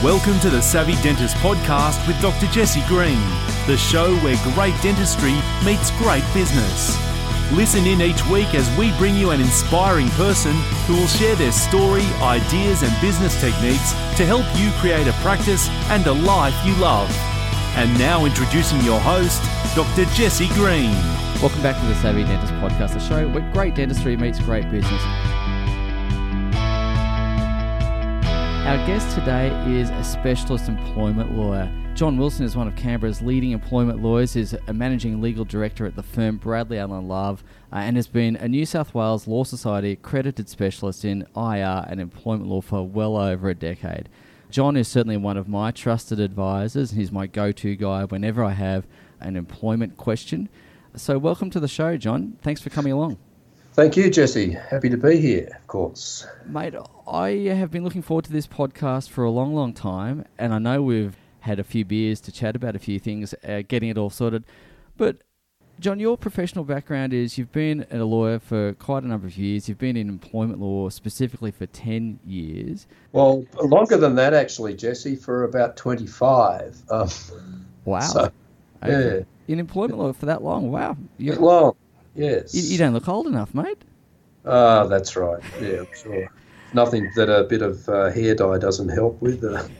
Welcome to the Savvy Dentist podcast with Dr. Jesse Green, the show where great dentistry meets great business. Listen in each week as we bring you an inspiring person who will share their story, ideas and business techniques to help you create a practice and a life you love. And now introducing your host, Dr. Jesse Green. Welcome back to the Savvy Dentist podcast, the show where great dentistry meets great business. Our guest today is a specialist employment lawyer. John Wilson is one of Canberra's leading employment lawyers, is a managing legal director at the firm Bradley Allen Love, and has been a New South Wales Law Society accredited specialist in IR and employment law for well over a decade. John is certainly one of my trusted advisors. He's my go-to guy whenever I have an employment question. So welcome to the show, John. Thanks for coming along. Thank you, Jesse. Happy to be here, of course. Mate, I have been looking forward to this podcast for a long, long time, and I know we've had a few beers to chat about a few things, getting it all sorted. But, John, your professional background is you've been a lawyer for quite a number of years. You've been in employment law specifically for 10 years. Well, longer than that, actually, Jesse, for about 25. Wow. So, okay. Yeah. In employment law for that long? Wow. Long, yes. You don't look old enough, mate. That's right. Yeah, I'm sure. Nothing that a bit of hair dye doesn't help with.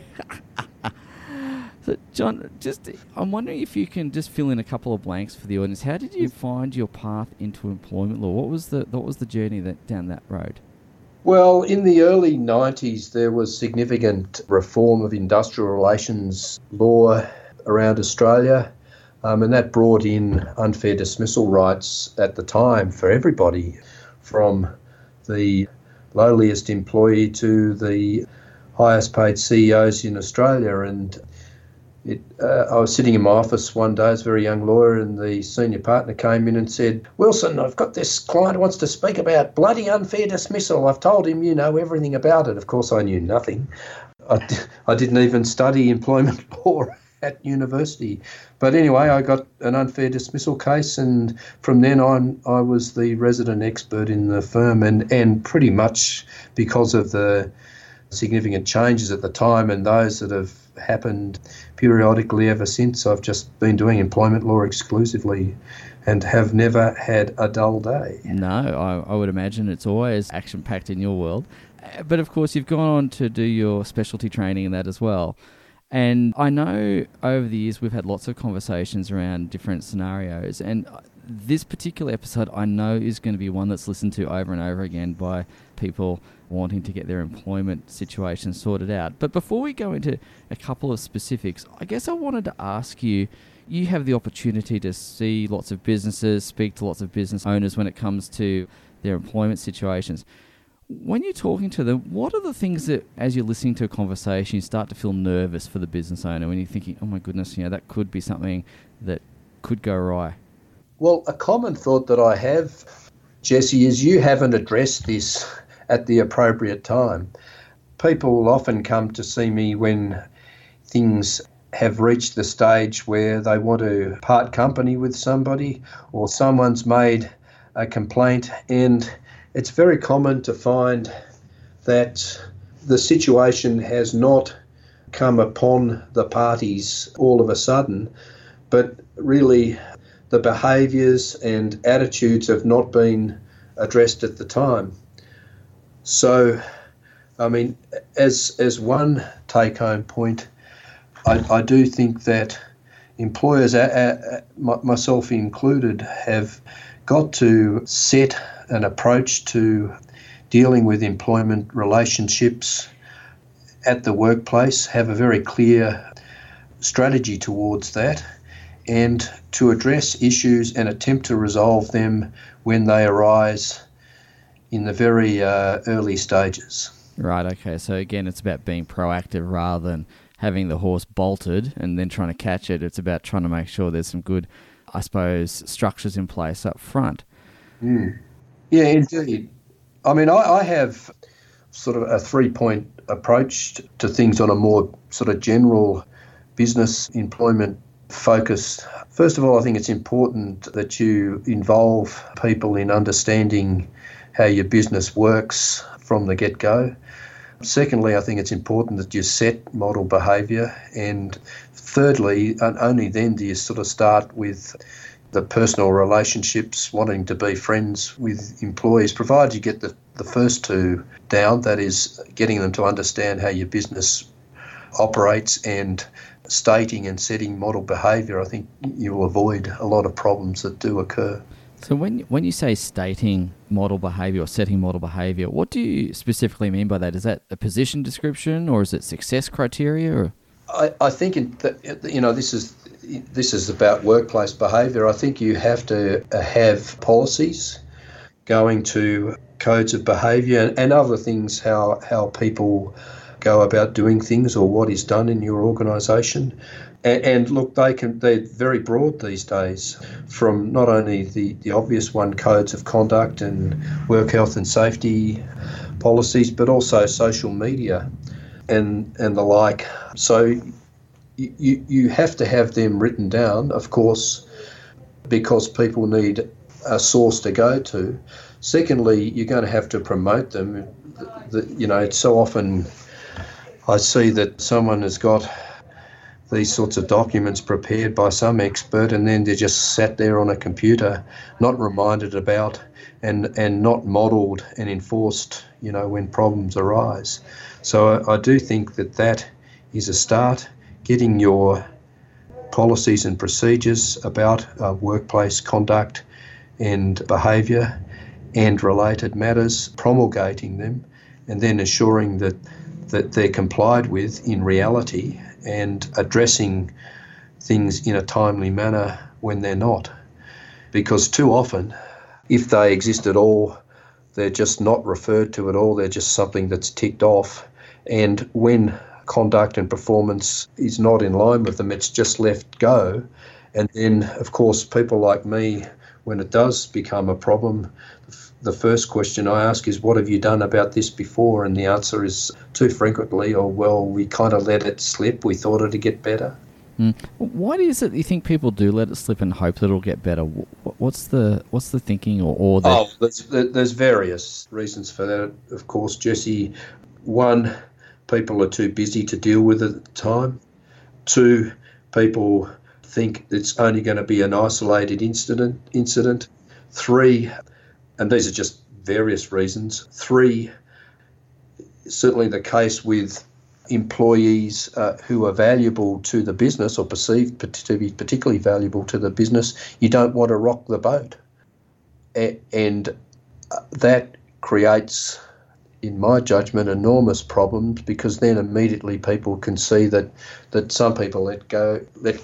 So, John, I'm wondering if you can just fill in a couple of blanks for the audience. How did you find your path into employment law? What was the journey down that road? Well, in the early 90s, there was significant reform of industrial relations law around Australia, and that brought in unfair dismissal rights at the time for everybody, from the lowliest employee to the highest paid CEOs in Australia. And I was sitting in my office one day as a very young lawyer, and the senior partner came in and said, "Wilson, I've got this client who wants to speak about bloody unfair dismissal. I've told him you know everything about it." Of course, I knew nothing. I didn't even study employment law at university. But anyway, I got an unfair dismissal case, and from then on, I was the resident expert in the firm, and pretty much because of the significant changes at the time and those that have happened periodically ever since, I've just been doing employment law exclusively and have never had a dull day. No, I would imagine it's always action-packed in your world. But of course, you've gone on to do your specialty training in that as well. And I know over the years we've had lots of conversations around different scenarios, and this particular episode I know is going to be one that's listened to over and over again by people wanting to get their employment situation sorted out. But before we go into a couple of specifics, I guess I wanted to ask you, you have the opportunity to see lots of businesses, speak to lots of business owners when it comes to their employment situations. When you're talking to them, what are the things that, as you're listening to a conversation, you start to feel nervous for the business owner when you're thinking, oh my goodness, that could be something that could go awry? Well, a common thought that I have, Jesse, is you haven't addressed this at the appropriate time. People often come to see me when things have reached the stage where they want to part company with somebody, or someone's made a complaint, and it's very common to find that the situation has not come upon the parties all of a sudden, but really the behaviours and attitudes have not been addressed at the time. So, I mean, as one take-home point, I do think that employers, myself included, have got to set an approach to dealing with employment relationships at the workplace, have a very clear strategy towards that, and to address issues and attempt to resolve them when they arise in the very early stages. Right, okay. So again, it's about being proactive rather than having the horse bolted and then trying to catch it. It's about trying to make sure there's some good, I suppose, structures in place up front. Mm. Yeah, indeed. I mean, I have sort of a three-point approach to things on a more sort of general business employment focus. First of all, I think it's important that you involve people in understanding how your business works from the get-go. Secondly, I think it's important that you set model behaviour. And thirdly, and only then do you sort of start with the personal relationships, wanting to be friends with employees, provided you get the first two down, that is getting them to understand how your business operates and stating and setting model behaviour. I think you'll avoid a lot of problems that do occur. So when you say stating model behaviour or setting model behaviour, what do you specifically mean by that? Is that a position description or is it success criteria? Or? I think this is about workplace behaviour. I think you have to have policies going to codes of behaviour and other things, how people go about doing things or what is done in your organisation. And look, they're very broad these days, from not only the obvious one, codes of conduct and work health and safety policies, but also social media and the like. So you have to have them written down, of course, because people need a source to go to. Secondly, you're going to have to promote them. It's so often I see that someone has got these sorts of documents prepared by some expert and then they're just sat there on a computer, not reminded about and not modelled and enforced, when problems arise. So I do think that is a start, getting your policies and procedures about workplace conduct and behaviour and related matters, promulgating them, and then assuring that they're complied with in reality and addressing things in a timely manner when they're not. Because too often, if they exist at all, they're just not referred to at all, they're just something that's ticked off. And when conduct and performance is not in line with them, it's just left go. And then, of course, people like me, when it does become a problem, the first question I ask is, what have you done about this before? And the answer is too frequently, we kind of let it slip. We thought it'd get better. Why is it you think people do let it slip and hope that it'll get better? What's the thinking or the... There's various reasons for that, of course, Jesse. One, people are too busy to deal with it at the time. Two, people think it's only going to be an isolated incident. Three, and these are just various reasons. Three, certainly the case with employees who are valuable to the business or perceived to be particularly valuable to the business, you don't want to rock the boat. And that creates, in my judgment, enormous problems, because then immediately people can see that some people let go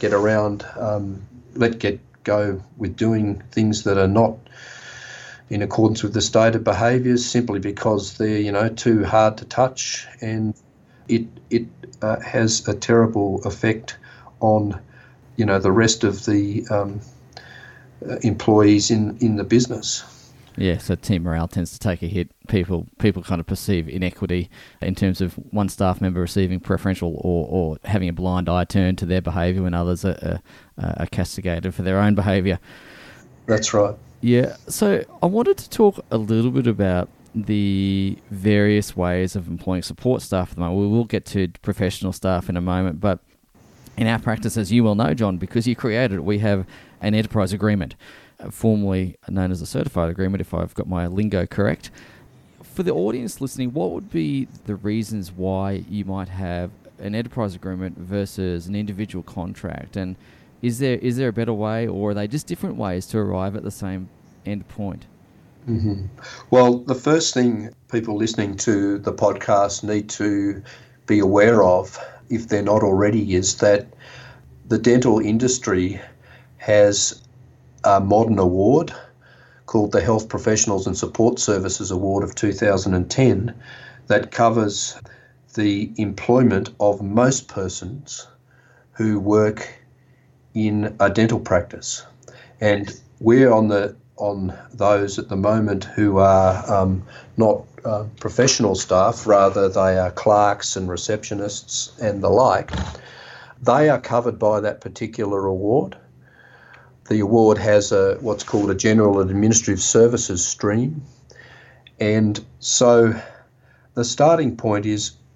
with doing things that are not in accordance with the stated behaviours, simply because they're too hard to touch, and it has a terrible effect on the rest of the employees in the business. Yeah, so team morale tends to take a hit. People kind of perceive inequity in terms of one staff member receiving preferential or having a blind eye turned to their behaviour when others are castigated for their own behaviour. That's right. Yeah, so I wanted to talk a little bit about the various ways of employing support staff at the moment. We will get to professional staff in a moment, but in our practice, as you well know, John, because you created it, we have an enterprise agreement, formerly known as a certified agreement, if I've got my lingo correct. For the audience listening, what would be the reasons why you might have an enterprise agreement versus an individual contract? And is there a better way, or are they just different ways to arrive at the same end point? Mm-hmm. Well, the first thing people listening to the podcast need to be aware of, if they're not already, is that the dental industry has a modern award called the Health Professionals and Support Services Award of 2010 that covers the employment of most persons who work in a dental practice. And we're on those at the moment who are not professional staff, rather they are clerks and receptionists and the like. They are covered by that particular award. The award has what's called a General Administrative Services stream. And so the starting point is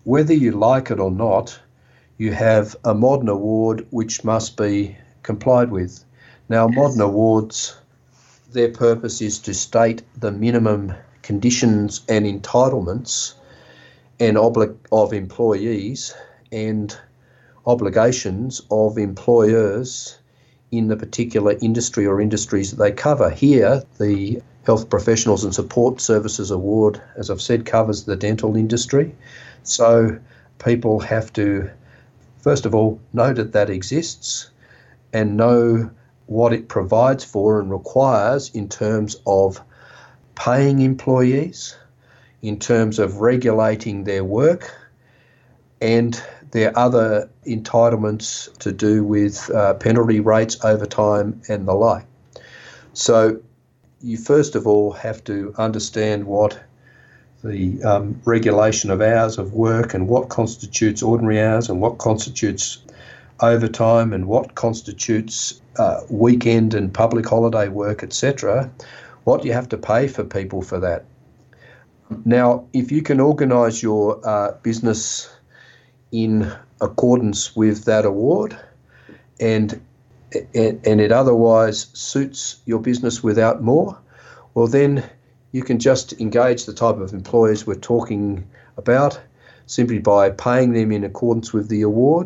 whether you like it or not, you have a modern award which must be complied with. Now, modern awards, their purpose is to state the minimum conditions and entitlements and of employees and obligations of employers in the particular industry or industries that they cover. Here, the Health Professionals and Support Services Award, as I've said, covers the dental industry. So people have to, first of all, know that that exists and know what it provides for and requires in terms of paying employees, in terms of regulating their work, and their other entitlements to do with penalty rates, overtime, and the like. So you first of all have to understand what the regulation of hours of work and what constitutes ordinary hours and what constitutes overtime and what constitutes weekend and public holiday work, etc., what you have to pay for people for that. Now, if you can organise your business in accordance with that award and it otherwise suits your business without more, well then you can just engage the type of employees we're talking about simply by paying them in accordance with the award.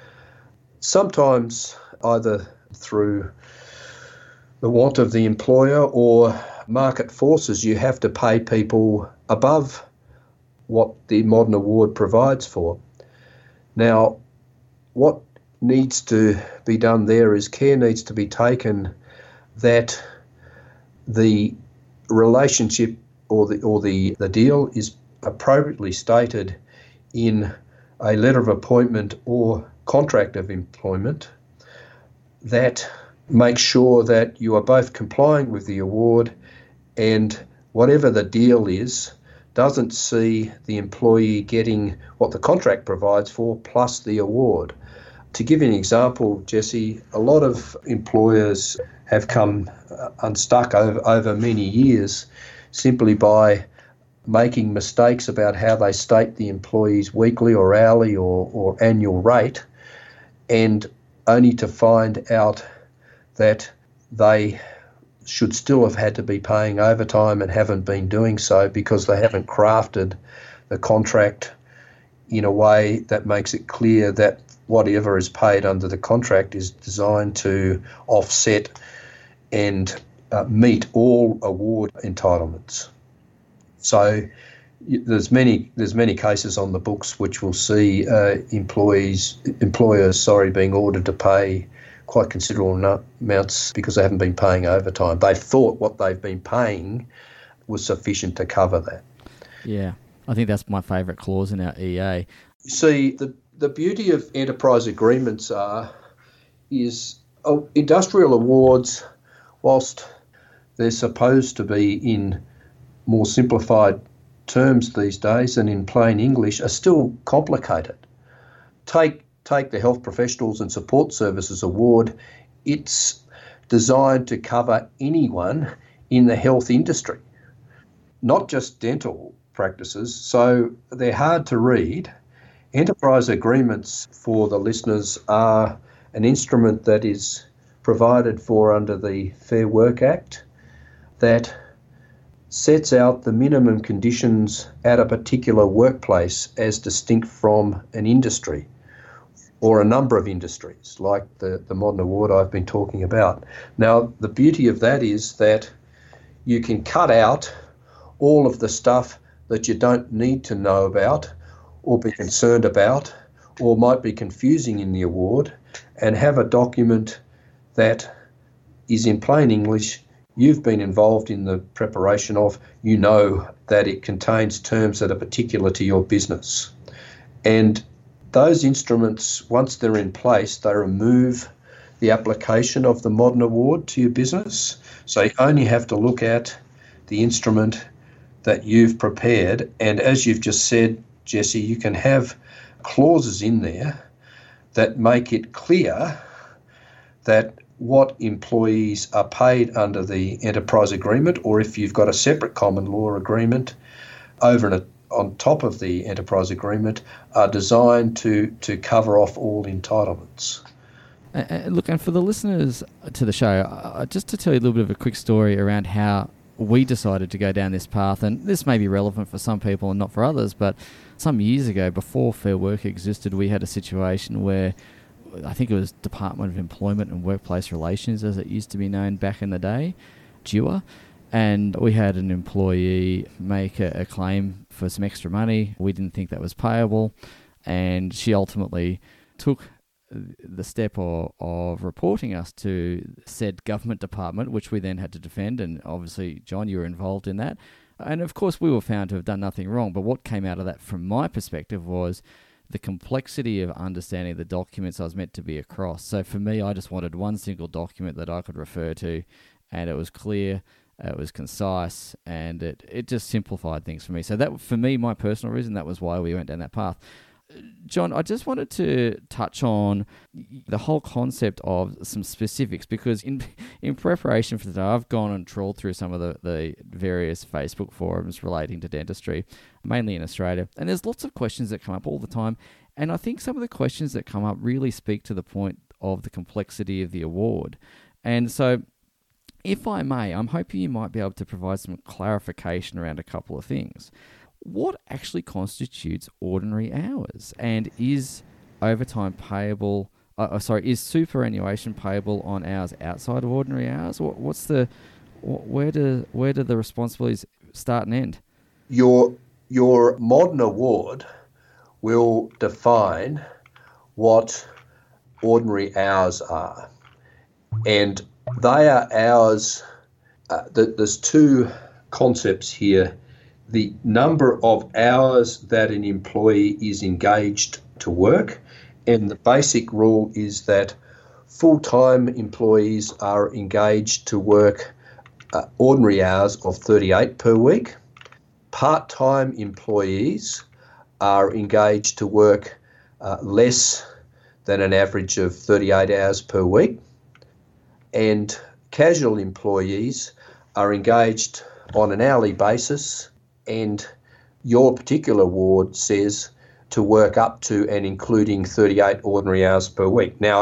Sometimes either through the want of the employer or market forces, you have to pay people above what the modern award provides for. Now, what needs to be done there is care needs to be taken that the relationship or the deal is appropriately stated in a letter of appointment or contract of employment that makes sure that you are both complying with the award and whatever the deal is doesn't see the employee getting what the contract provides for plus the award. To give you an example, Jesse, a lot of employers have come unstuck over many years simply by making mistakes about how they state the employee's weekly or hourly or annual rate, and only to find out that they should still have had to be paying overtime and haven't been doing so because they haven't crafted the contract in a way that makes it clear that whatever is paid under the contract is designed to offset and meet all award entitlements. So there's many cases on the books which will see employers being ordered to pay quite considerable amounts because they haven't been paying overtime. They thought what they've been paying was sufficient to cover that. Yeah, I think that's my favourite clause in our EA. You see, the beauty of enterprise agreements is industrial awards, whilst they're supposed to be in more simplified terms these days and in plain English, are still complicated. Take the Health Professionals and Support Services Award. It's designed to cover anyone in the health industry, not just dental practices, so they're hard to read. Enterprise agreements, for the listeners, are an instrument that is provided for under the Fair Work Act that sets out the minimum conditions at a particular workplace as distinct from an industry or a number of industries, like the modern award I've been talking about. Now, the beauty of that is that you can cut out all of the stuff that you don't need to know about or be concerned about or might be confusing in the award and have a document that is in plain English. You've been involved in the preparation of, you know that it contains terms that are particular to your business. And those instruments, once they're in place, they remove the application of the modern award to your business. So you only have to look at the instrument that you've prepared. And as you've just said, Jesse, you can have clauses in there that make it clear that what employees are paid under the enterprise agreement, or if you've got a separate common law agreement over on top of the enterprise agreement are designed to cover off all entitlements. Look, and for the listeners to the show, just to tell you a little bit of a quick story around how we decided to go down this path, and this may be relevant for some people and not for others, but some years ago, before Fair Work existed, we had a situation where I think it was Department of Employment and Workplace Relations, as it used to be known back in the day, DEWA, and we had an employee make a claim for some extra money. We didn't think that was payable, and she ultimately took the step of reporting us to said government department, which we then had to defend, and obviously, John, you were involved in that. And of course, we were found to have done nothing wrong, but what came out of that from my perspective was the complexity of understanding the documents I was meant to be across. So for me, I just wanted one single document that I could refer to, and it was clear, it was concise, and it just simplified things for me. So that, for me, my personal reason, that was why we went down that path. John, I just wanted to touch on the whole concept of some specifics, because in preparation for today, I've gone and trawled through some of the various Facebook forums relating to dentistry, mainly in Australia, and there's lots of questions that come up all the time, and I think some of the questions that come up really speak to the point of the complexity of the award. And so, if I may, I'm hoping you might be able to provide some clarification around a couple of things. What actually constitutes ordinary hours, and is overtime payable? Is superannuation payable on hours outside of ordinary hours? Where do the responsibilities start and end? Your modern award will define what ordinary hours are, and they are hours. There's two concepts here. The number of hours that an employee is engaged to work, and the basic rule is that full-time employees are engaged to work ordinary hours of 38 per week. Part-time employees are engaged to work less than an average of 38 hours per week, and casual employees are engaged on an hourly basis, and your particular award says to work up to and including 38 ordinary hours per week. Now,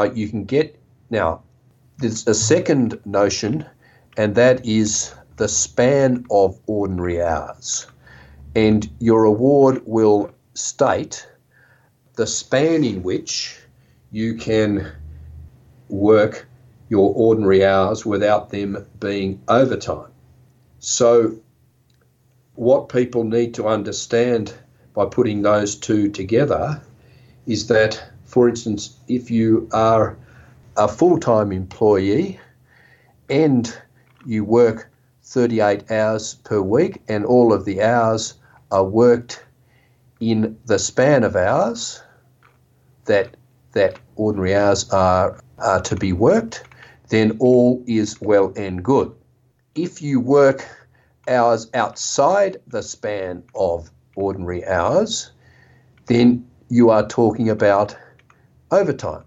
there's a second notion, and that is the span of ordinary hours. And your award will state the span in which you can work your ordinary hours without them being overtime. So what people need to understand by putting those two together is that, for instance, if you are a full-time employee and you work 38 hours per week and all of the hours are worked in the span of hours that ordinary hours are to be worked, then all is well and good. If you work hours outside the span of ordinary hours, then you are talking about overtime.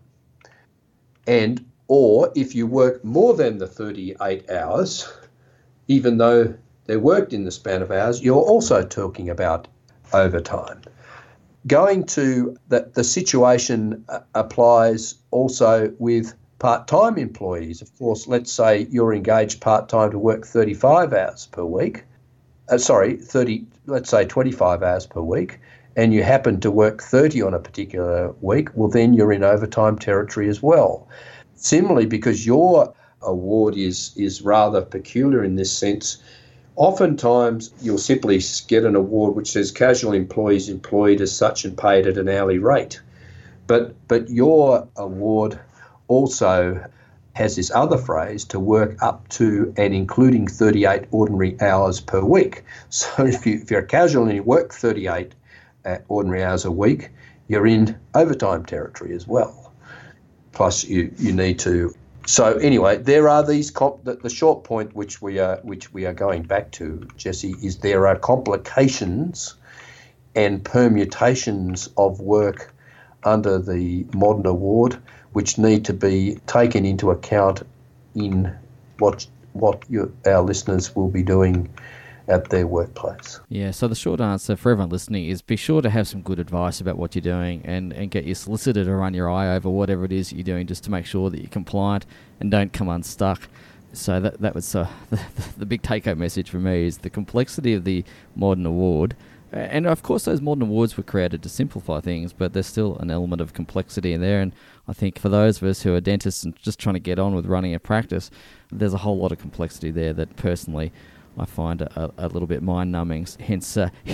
Or if you work more than the 38 hours, even though they're worked in the span of hours, you're also talking about overtime. Going to the situation applies also with part-time employees. Of course, let's say you're engaged part-time to work 35 hours per week. Let's say 25 hours per week, and you happen to work 30 on a particular week, well, then you're in overtime territory as well. Similarly, because your award is rather peculiar in this sense, oftentimes you'll simply get an award which says casual employees employed as such and paid at an hourly rate. But your award also has this other phrase, to work up to and including 38 ordinary hours per week. So if you're casual and you work 38 ordinary hours a week, you're in overtime territory as well. Plus you need to. So anyway, there are these the short point which we are going back to, Jesse, is there are complications and permutations of work under the modern award which need to be taken into account in what our listeners will be doing at their workplace. Yeah, so the short answer for everyone listening is be sure to have some good advice about what you're doing and get your solicitor to run your eye over whatever it is that you're doing just to make sure that you're compliant and don't come unstuck. So that was the big take-home message for me is the complexity of the modern award. And of course those modern awards were created to simplify things, but there's still an element of complexity in there. And I think for those of us who are dentists and just trying to get on with running a practice, there's a whole lot of complexity there that personally I find a little bit mind-numbing. Hence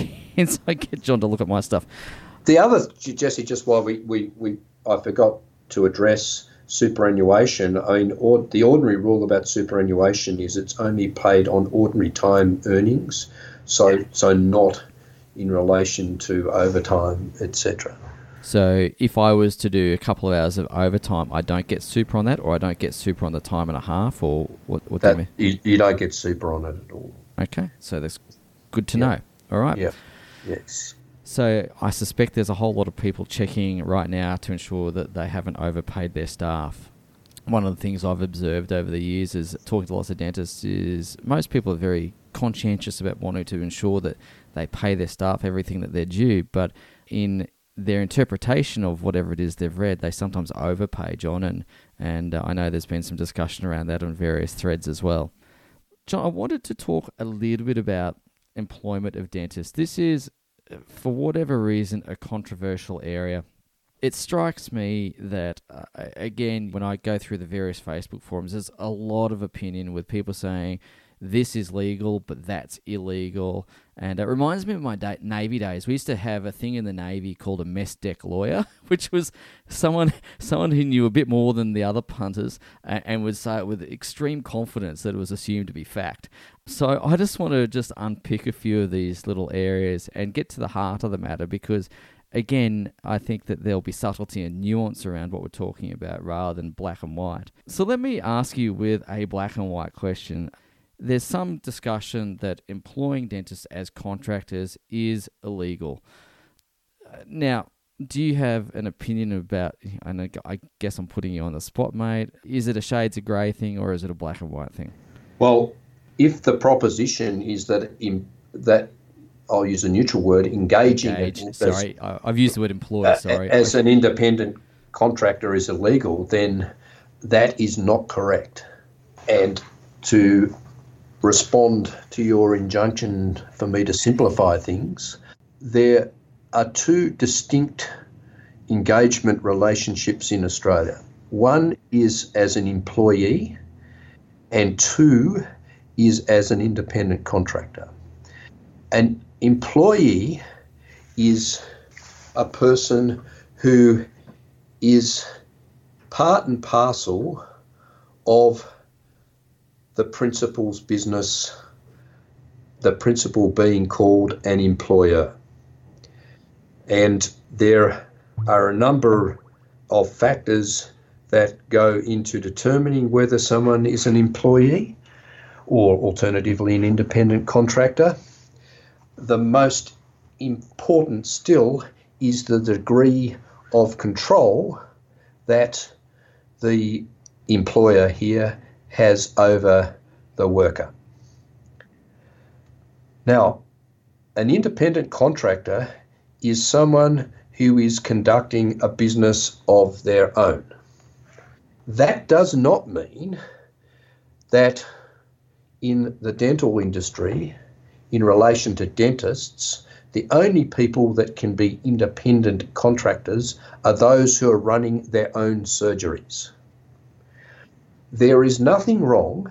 I get John to look at my stuff. The other, Jesse, just while I forgot to address superannuation. I mean, the ordinary rule about superannuation is it's only paid on ordinary time earnings, so not in relation to overtime, etc. So if I was to do a couple of hours of overtime, I don't get super on that, or I don't get super on the time and a half, or what do you mean? You don't get super on it at all. Okay, so that's good to know. All right. Yeah. Yes. So I suspect there's a whole lot of people checking right now to ensure that they haven't overpaid their staff. One of the things I've observed over the years is talking to lots of dentists is most people are very conscientious about wanting to ensure that they pay their staff everything that they're due, but in their interpretation of whatever it is they've read, they sometimes overpay, John, and I know there's been some discussion around that on various threads as well. John, I wanted to talk a little bit about employment of dentists. This is, for whatever reason, a controversial area. It strikes me that, again, when I go through the various Facebook forums, there's a lot of opinion with people saying, this is legal, but that's illegal. And it reminds me of my Navy days. We used to have a thing in the Navy called a mess deck lawyer, which was someone who knew a bit more than the other punters and would say it with extreme confidence that it was assumed to be fact. So I just want to unpick a few of these little areas and get to the heart of the matter because, again, I think that there'll be subtlety and nuance around what we're talking about rather than black and white. So let me ask you with a black and white question. There's some discussion that employing dentists as contractors is illegal. Now, do you have an opinion about, I guess I'm putting you on the spot, mate, is it a shades of grey thing or is it a black and white thing? Well, if the proposition is that I'll use a neutral word, engaging. I've used the word employer, as an independent contractor is illegal, then that is not correct. And to respond to your injunction for me to simplify things, there are two distinct engagement relationships in Australia. One is as an employee and two is as an independent contractor. An employee is a person who is part and parcel of the principal's business, the principal being called an employer. And there are a number of factors that go into determining whether someone is an employee or alternatively an independent contractor. The most important still is the degree of control that the employer here has over the worker. Now, an independent contractor is someone who is conducting a business of their own. That does not mean that in the dental industry, in relation to dentists, the only people that can be independent contractors are those who are running their own surgeries. There is nothing wrong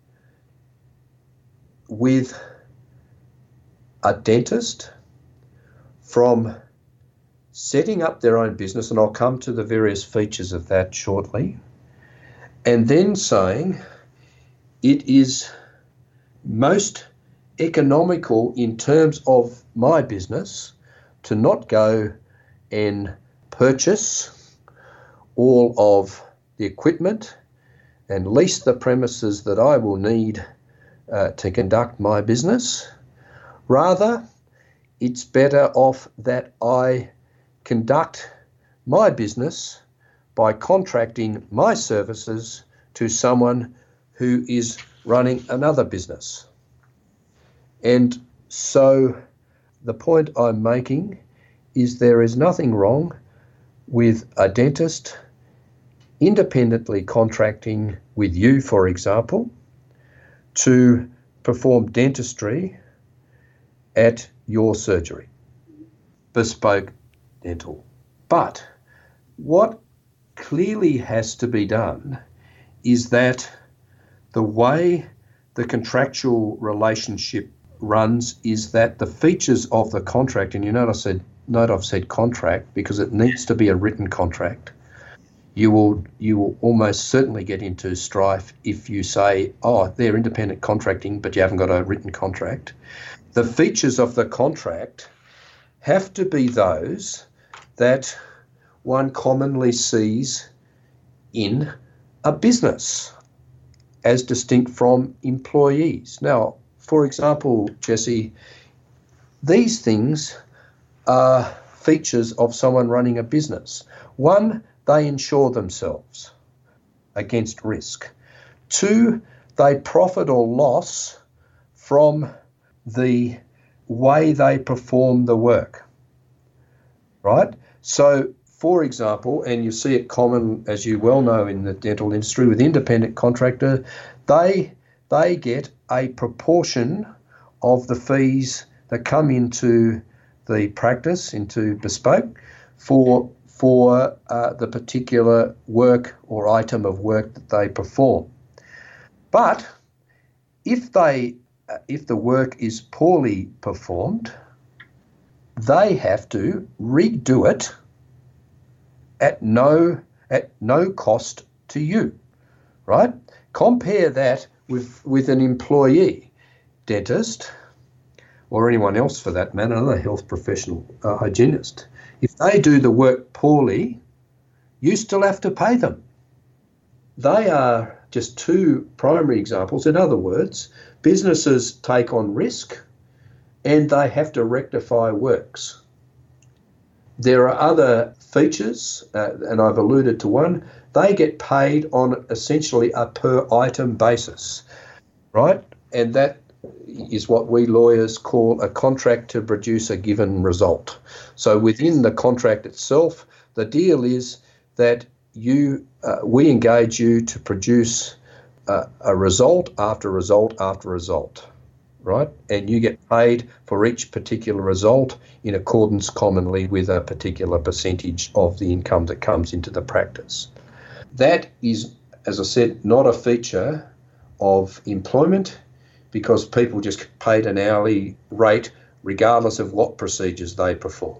with a dentist from setting up their own business, and I'll come to the various features of that shortly, and then saying it is most economical in terms of my business to not go and purchase all of the equipment and lease the premises that I will need to conduct my business. Rather, it's better off that I conduct my business by contracting my services to someone who is running another business. And so the point I'm making is there is nothing wrong with a dentist independently contracting with you, for example, to perform dentistry at your surgery, bespoke dental. But what clearly has to be done is that the way the contractual relationship runs is that the features of the contract, and you note I've said contract because it needs to be a written contract. You will almost certainly get into strife if you say, oh, they're independent contracting, but you haven't got a written contract. The features of the contract have to be those that one commonly sees in a business as distinct from employees. Now, for example, Jesse, these things are features of someone running a business. One, they insure themselves against risk. Two, they profit or loss from the way they perform the work, right? So, for example, and you see it common, as you well know, in the dental industry with independent contractor, they get a proportion of the fees that come into the practice, into bespoke, for the particular work or item of work that they perform. But if the work is poorly performed, they have to redo it at no cost to you, right? Compare that with an employee dentist, or anyone else for that matter, a health professional, hygienist. If they do the work poorly, you still have to pay them. They are just two primary examples. In other words, businesses take on risk and they have to rectify works. There are other features, and I've alluded to one. They get paid on essentially a per item basis, right? And that is what we lawyers call a contract to produce a given result. So within the contract itself, the deal is that we engage you to produce a result after result after result, right? And you get paid for each particular result in accordance commonly with a particular percentage of the income that comes into the practice. That is, as I said, not a feature of employment, because people just get paid an hourly rate regardless of what procedures they perform.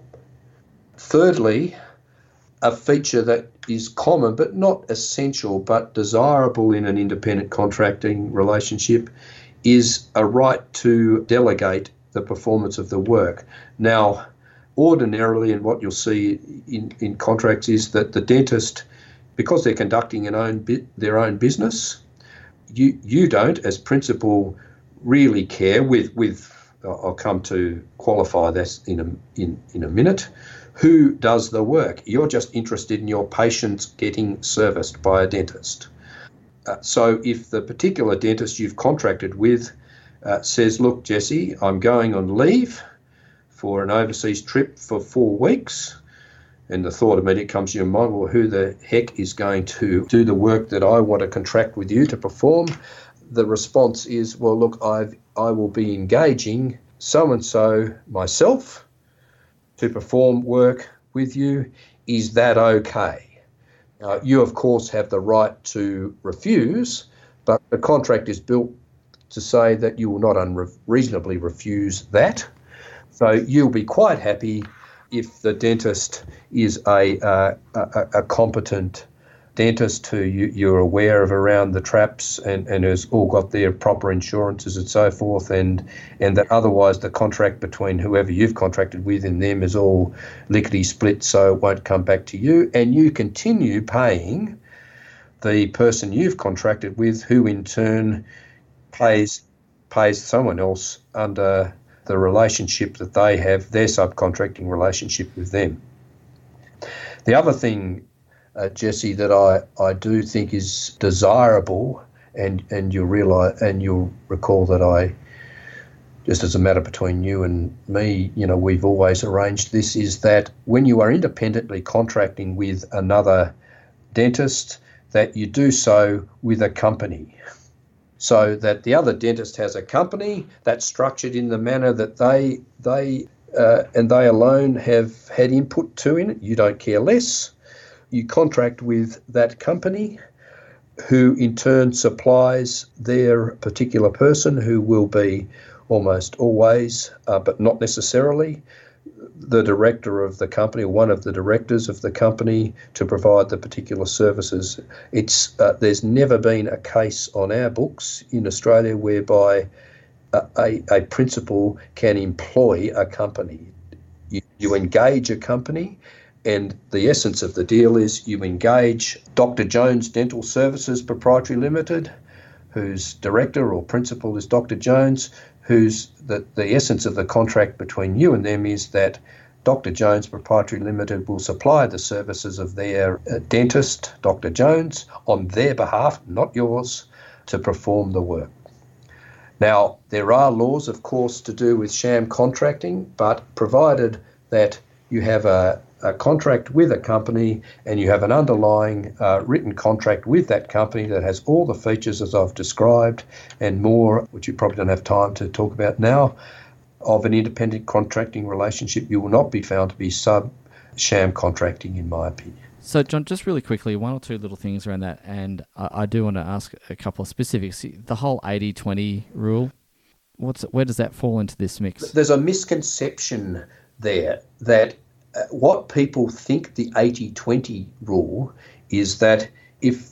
Thirdly, a feature that is common but not essential but desirable in an independent contracting relationship is a right to delegate the performance of the work. Now, ordinarily, and what you'll see in contracts is that the dentist, because they're conducting their own business, you don't, as principal, really care with I'll come to qualify this in a minute, who does the work. You're just interested in your patients getting serviced by a dentist. So if the particular dentist you've contracted with says, look, Jesse, I'm going on leave for an overseas trip for 4 weeks, and the thought immediately comes to your mind, well, who the heck is going to do the work that I want to contract with you to perform? The response is, well, look, I will be engaging so-and-so myself to perform work with you. Is that okay? You, of course, have the right to refuse, but the contract is built to say that you will not unreasonably refuse that. So you'll be quite happy if the dentist is a competent dentist who you're aware of around the traps and has all got their proper insurances and so forth, and that otherwise the contract between whoever you've contracted with and them is all lickety-split, so it won't come back to you, and you continue paying the person you've contracted with, who in turn pays someone else under the relationship that they have, their subcontracting relationship with them. The other thing, Jesse, that I do think is desirable, and you'll recall that just as a matter between you and me, we've always arranged this, is that when you are independently contracting with another dentist, that you do so with a company. So that the other dentist has a company that's structured in the manner that they alone have had input to in it. You don't care less. You contract with that company, who in turn supplies their particular person, who will be almost always, but not necessarily, the director of the company or one of the directors of the company to provide the particular services. There's never been a case on our books in Australia whereby a principal can employ a company. You engage a company, and the essence of the deal is you engage Dr. Jones Dental Services Proprietary Limited, whose director or principal is Dr. Jones, who's the essence of the contract between you and them is that Dr. Jones Proprietary Limited will supply the services of their dentist, Dr. Jones, on their behalf, not yours, to perform the work. Now, there are laws, of course, to do with sham contracting, but provided that you have a contract with a company and you have an underlying written contract with that company that has all the features as I've described and more, which you probably don't have time to talk about now, of an independent contracting relationship, you will not be found to be sham contracting, in my opinion. So, John, just really quickly, one or two little things around that, and I do want to ask a couple of specifics. The whole 80-20 rule, where does that fall into this mix? There's a misconception there that what people think the 80-20 rule is that if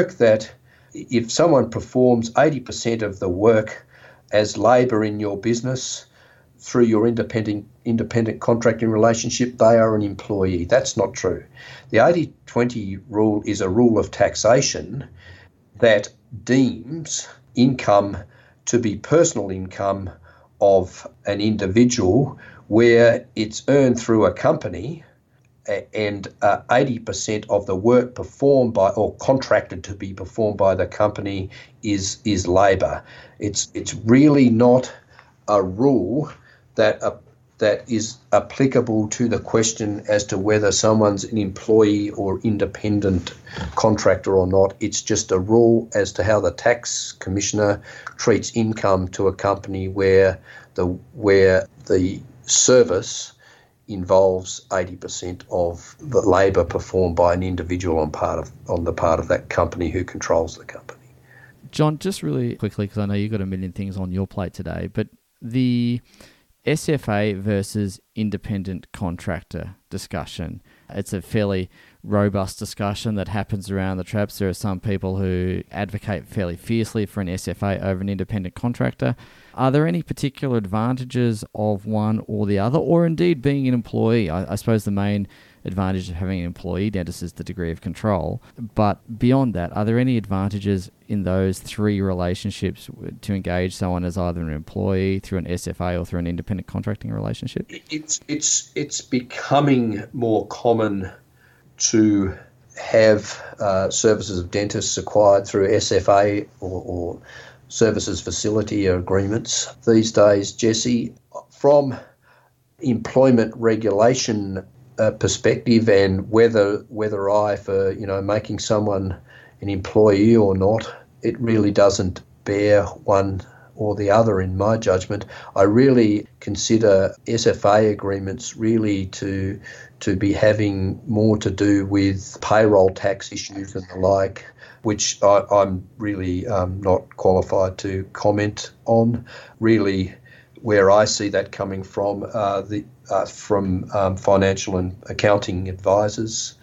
someone performs 80% of the work as labour in your business through your independent contracting relationship, they are an employee. That's not true. The 80-20 rule is a rule of taxation that deems income to be personal income of an individual where it's earned through a company and 80% of the work performed by or contracted to be performed by the company is labour. It's really not a rule that is applicable to the question as to whether someone's an employee or independent contractor or not. It's just a rule as to how the tax commissioner treats income to a company where the service involves 80% of the labour performed by an individual on the part of that company who controls the company. John, just really quickly, because I know you've got a million things on your plate today, but the SFA versus independent contractor discussion, it's a fairly robust discussion that happens around the traps. There are some people who advocate fairly fiercely for an SFA over an independent contractor. Are there any particular advantages of one or the other, or indeed being an employee? I suppose the main advantage of having an employee dentist is the degree of control. But beyond that, are there any advantages in those three relationships to engage someone as either an employee through an SFA or through an independent contracting relationship? It's becoming more common to have services of dentists acquired through SFA or services facility agreements these days, Jesse. From employment regulation perspective and whether I, for making someone an employee or not, it really doesn't bear one or the other in my judgment. I really consider SFA agreements really to be having more to do with payroll tax issues and the like, which I'm really not qualified to comment on. Really, where I see that coming from from financial and accounting advisors,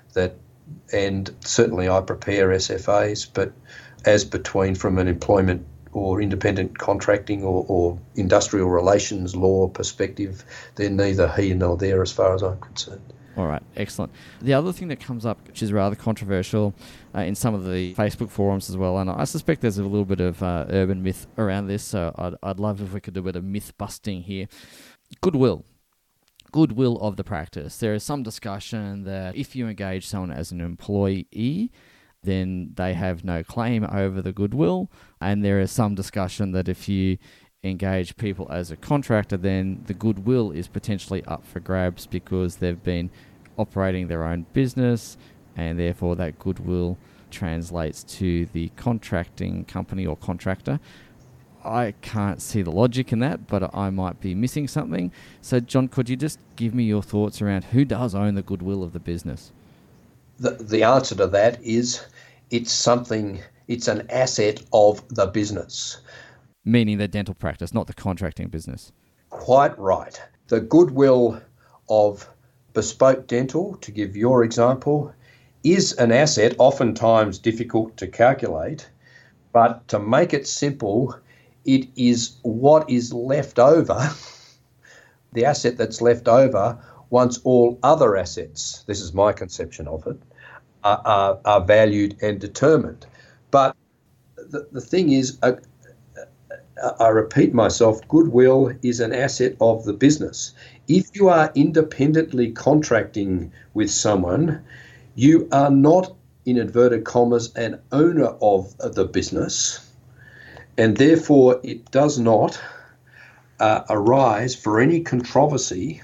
and certainly I prepare SFAs, but as between from an employment or independent contracting or industrial relations law perspective, they're neither here nor there as far as I'm concerned. All right, excellent. The other thing that comes up, which is rather controversial in some of the Facebook forums as well, and I suspect there's a little bit of urban myth around this, so I'd love if we could do a bit of myth busting here. Goodwill of the practice. There is some discussion that if you engage someone as an employee, then they have no claim over the goodwill, and there is some discussion that if you engage people as a contractor, then the goodwill is potentially up for grabs because they've been operating their own business, and therefore that goodwill translates to the contracting company or contractor. I can't see the logic in that, but I might be missing something. So, John, could you just give me your thoughts around who does own the goodwill of the business? The answer to that is it's an asset of the business. Meaning the dental practice, not the contracting business. Quite right. The goodwill of Bespoke Dental, to give your example, is an asset, oftentimes difficult to calculate, but to make it simple, it is what is left over, the asset that's left over once all other assets, this is my conception of it, are valued and determined. But the thing is, I repeat myself, goodwill is an asset of the business. If you are independently contracting with someone, you are not, in inverted commas, an owner of the business, and therefore it does not arise for any controversy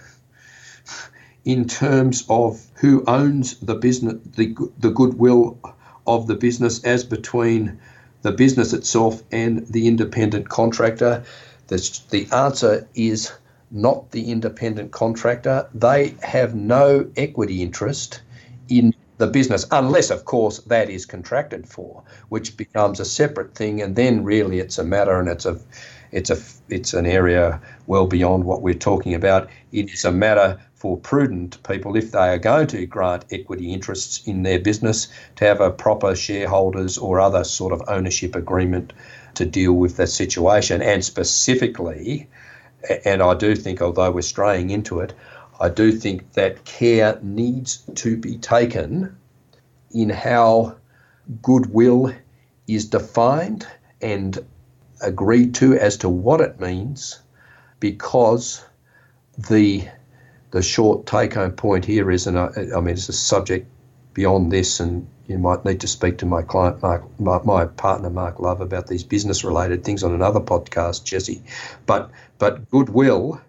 in terms of who owns the business, the goodwill of the business as between the business itself and the independent contractor. The answer is not the independent contractor. They have no equity interest in the business, unless, of course, that is contracted for, which becomes a separate thing, and then really it's a matter, and it's an area well beyond what we're talking about. It is a matter for prudent people, if they are going to grant equity interests in their business, to have a proper shareholders or other sort of ownership agreement to deal with that situation. And specifically, and I do think, although we're straying into it, I do think that care needs to be taken in how goodwill is defined and agreed to as to what it means, because the short take-home point here is, and I mean, it's a subject beyond this, and you might need to speak to my client, my partner, Mark Love, about these business-related things on another podcast, Jesse. But goodwill,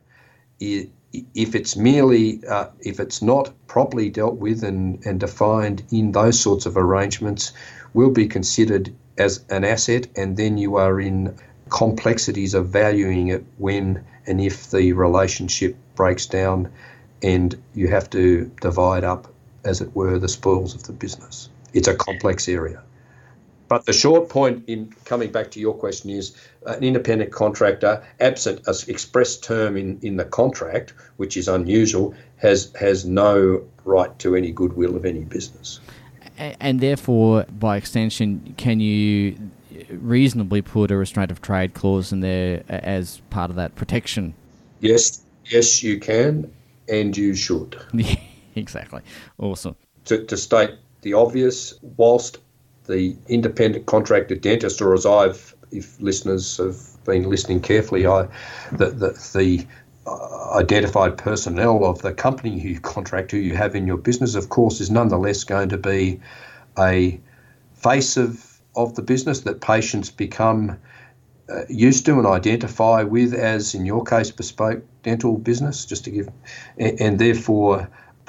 if it's not properly dealt with and defined in those sorts of arrangements, will be considered as an asset, and then you are in complexities of valuing it when and if the relationship breaks down and you have to divide up, as it were, the spoils of the business. It's a complex area. But the short point, in coming back to your question, is an independent contractor, absent an express term in the contract, which is unusual, has no right to any goodwill of any business. And therefore, by extension, can you reasonably put a restraint of trade clause in there as part of that protection? Yes, you can, and you should. Yeah, exactly. Awesome. To state the obvious, whilst the independent contractor dentist, or if listeners have been listening carefully, the identified personnel of the company you contract, who you have in your business, of course, is nonetheless going to be a face of the business that patients become used to and identify with, as in your case, Bespoke Dental business, just to give, and therefore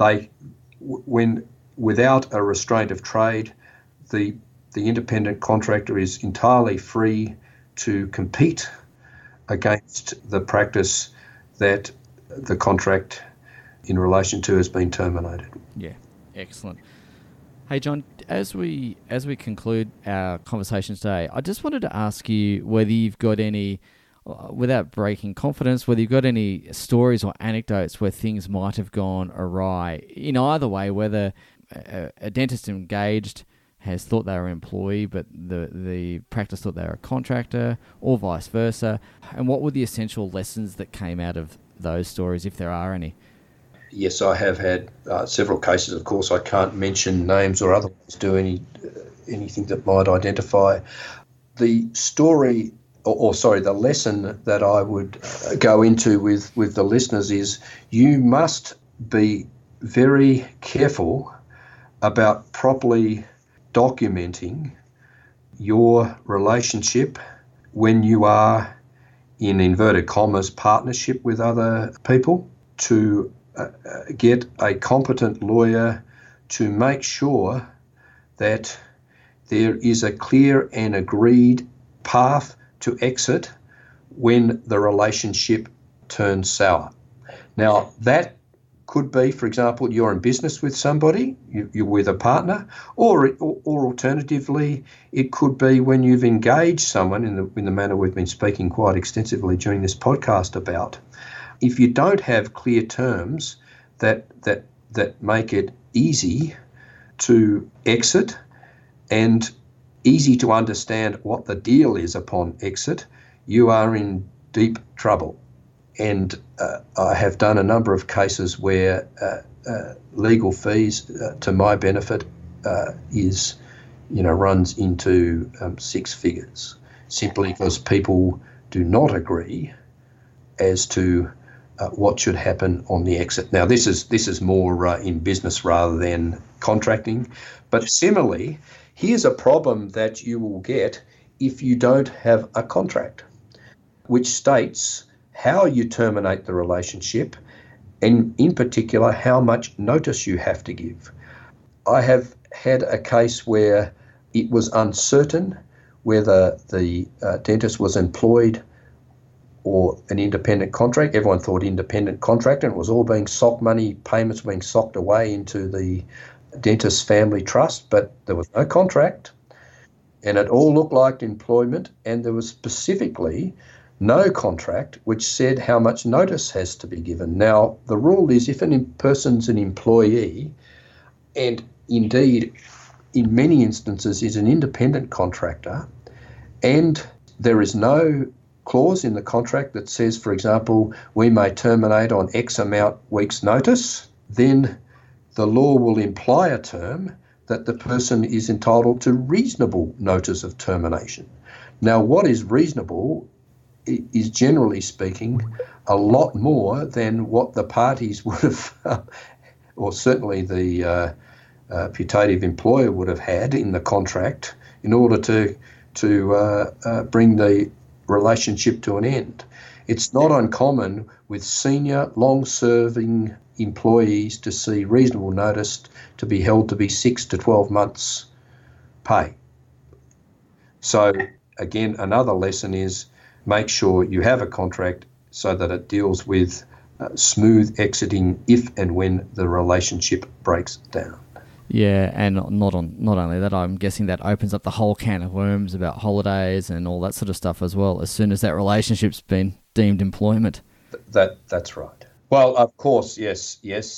without a restraint of trade, the independent contractor is entirely free to compete against the practice that the contract in relation to has been terminated. Yeah, excellent. Hey, John, as we conclude our conversation today, I just wanted to ask you whether you've got any, without breaking confidence, whether you've got any stories or anecdotes where things might have gone awry in either way, whether a dentist engaged has thought they were an employee, but the practice thought they were a contractor, or vice versa, and what were the essential lessons that came out of those stories, if there are any? Yes, I have had several cases. Of course, I can't mention names or otherwise do anything that might identify. The story, the lesson that I would go into with the listeners is, you must be very careful about properly documenting your relationship when you are in inverted commas, partnership with other people to get a competent lawyer to make sure that there is a clear and agreed path to exit when the relationship turns sour. Now, that could be, for example, you're in business with somebody, you're with a partner, or alternatively, it could be when you've engaged someone in the manner we've been speaking quite extensively during this podcast about. If you don't have clear terms that make it easy to exit and easy to understand what the deal is upon exit, you are in deep trouble. And I have done a number of cases where legal fees, to my benefit, runs into six figures, simply because people do not agree as to what should happen on the exit. Now, this is more in business rather than contracting, but similarly, here's a problem that you will get if you don't have a contract, which states how you terminate the relationship, and in particular, how much notice you have to give. I have had a case where it was uncertain whether the dentist was employed or an independent contract. Everyone thought independent contract, and it was all being socked money, payments being socked away into the dentist's family trust, but there was no contract, and it all looked like employment, and there was specifically no contract which said how much notice has to be given. Now, the rule is if a person's an employee, and indeed in many instances is an independent contractor, and there is no clause in the contract that says, for example, we may terminate on X amount weeks' notice, then the law will imply a term that the person is entitled to reasonable notice of termination. Now, what is reasonable is, generally speaking, a lot more than what the parties would have, or certainly the putative employer would have had in the contract in order to bring the relationship to an end. It's not uncommon with senior, long-serving employees to see reasonable notice to be held to be 6 to 12 months' pay. So, again, another lesson is make sure you have a contract so that it deals with smooth exiting if and when the relationship breaks down. Yeah, and not only that, I'm guessing that opens up the whole can of worms about holidays and all that sort of stuff as well, as soon as that relationship's been deemed employment. That's right. Well, of course, yes.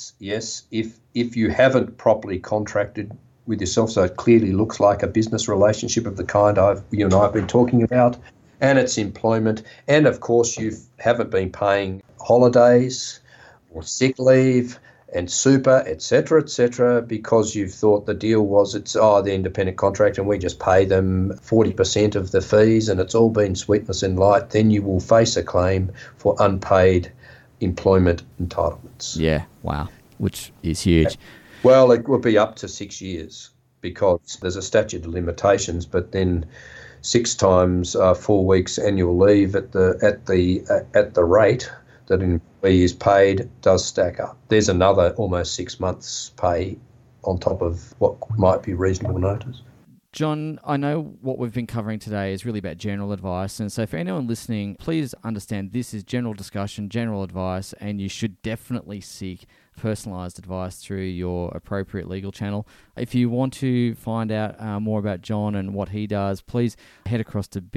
If you haven't properly contracted with yourself, so it clearly looks like a business relationship of the kind you and I have been talking about, and it's employment, and of course you haven't been paying holidays or sick leave and super, etc., because you've thought the deal was the independent contract and we just pay them 40% of the fees and it's all been sweetness and light, then you will face a claim for unpaid employment entitlements. Yeah, wow, which is huge. Well, it would be up to 6 years because there's a statute of limitations, but then 6 times 4 weeks annual leave at the rate that an employee is paid does stack up. There's another almost 6 months' pay on top of what might be reasonable notice. John, I know what we've been covering today is really about general advice, and so for anyone listening, please understand this is general discussion, general advice, and you should definitely seek personalised advice through your appropriate legal channel. If you want to find out more about John and what he does, please head across to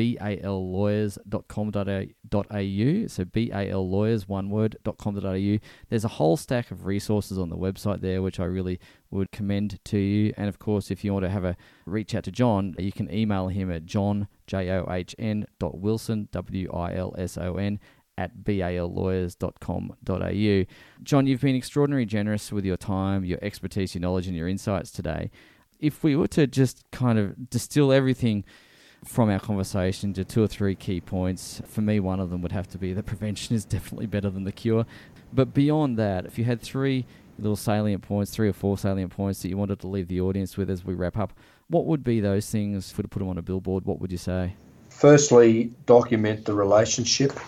ballawyers.com.au, so ballawyers, one word, .com.au. There's a whole stack of resources on the website there, which I really would commend to you. And of course, if you want to have a reach out to John, you can email him at john.wilson, WILSON, at ballawyers.com.au. John, you've been extraordinarily generous with your time, your expertise, your knowledge, and your insights today. If we were to just kind of distill everything from our conversation to 2 or 3 key points, for me, one of them would have to be that prevention is definitely better than the cure. But beyond that, if you had 3 little salient points, 3 or 4 salient points that you wanted to leave the audience with as we wrap up, what would be those things? If we were to put them on a billboard, what would you say? Firstly, document the relationship.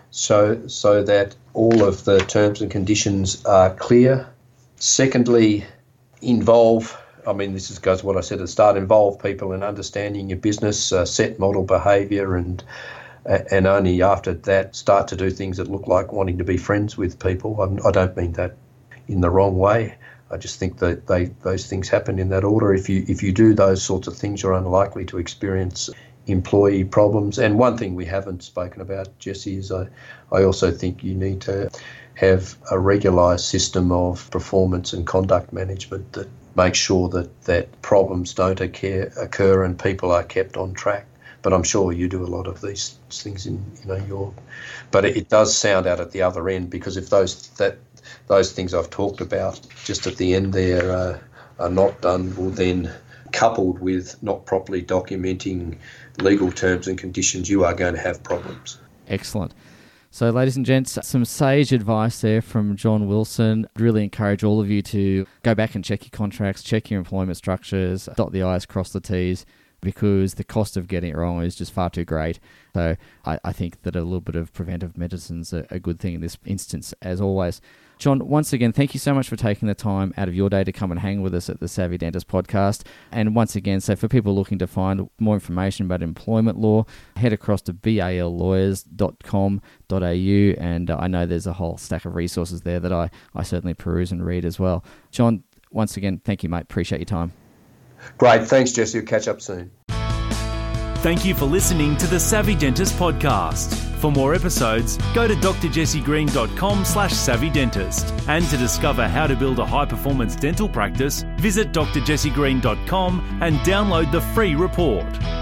so that all of the terms and conditions are clear. Secondly, goes to what I said at the start, involve people in understanding your business, set model behaviour, and only after that start to do things that look like wanting to be friends with people. I don't mean that in the wrong way. I just think that those things happen in that order. If you do those sorts of things, you're unlikely to experience employee problems. And one thing we haven't spoken about, Jesse, is I also think you need to have a regularised system of performance and conduct management that makes sure that problems don't occur and people are kept on track. But I'm sure you do a lot of these things in your. But it does sound out at the other end, because if those things I've talked about just at the end there are not done, well then, coupled with not properly documenting legal terms and conditions, you are going to have problems. Excellent. So, ladies and gents, some sage advice there from John Wilson. Really encourage all of you to go back and check your contracts, check your employment structures, dot the I's, cross the T's, because the cost of getting it wrong is just far too great. So I think that a little bit of preventive medicine is a good thing in this instance, as always. John, once again, thank you so much for taking the time out of your day to come and hang with us at the Savvy Dentist podcast. And once again, so for people looking to find more information about employment law, head across to ballawyers.com.au, and I know there's a whole stack of resources there that I certainly peruse and read as well. John, once again, thank you, mate. Appreciate your time. Great. Thanks, Jesse. We'll catch up soon. Thank you for listening to the Savvy Dentist podcast. For more episodes, go to drjessegreen.com/savvydentist. And to discover how to build a high-performance dental practice, visit drjessegreen.com and download the free report.